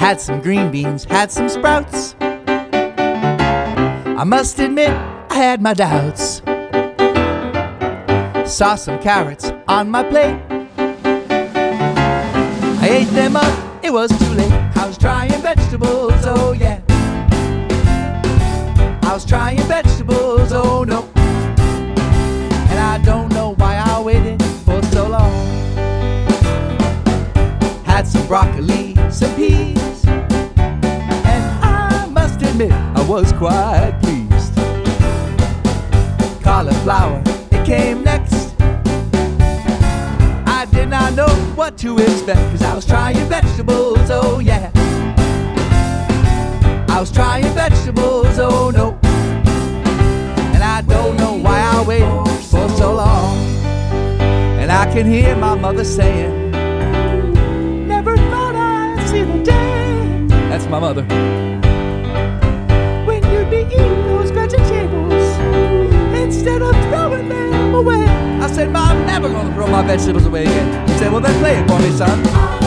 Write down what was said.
Had some green beans, had some sprouts. I must admit, I had my doubts. Saw some carrots on my plate. I ate them up, it was too late. I was trying vegetables, oh yeah. I was trying vegetables, oh no. And I don't know why I waited for so long. Had some broccoli, some peas, and I must admit I was quite pleased. Cauliflower, it came next. I did not know what to expect, 'cause I was trying vegetables, oh yeah. I was trying vegetables, oh no. And I don't know why I waited for so long. And I can hear my mother saying, never thought I'd see the day. That's my mother. When you'd be eating those vegetables instead of throwing them away. I said, Mom, I'm never gonna throw my vegetables away again. She said, well then play it for me, son.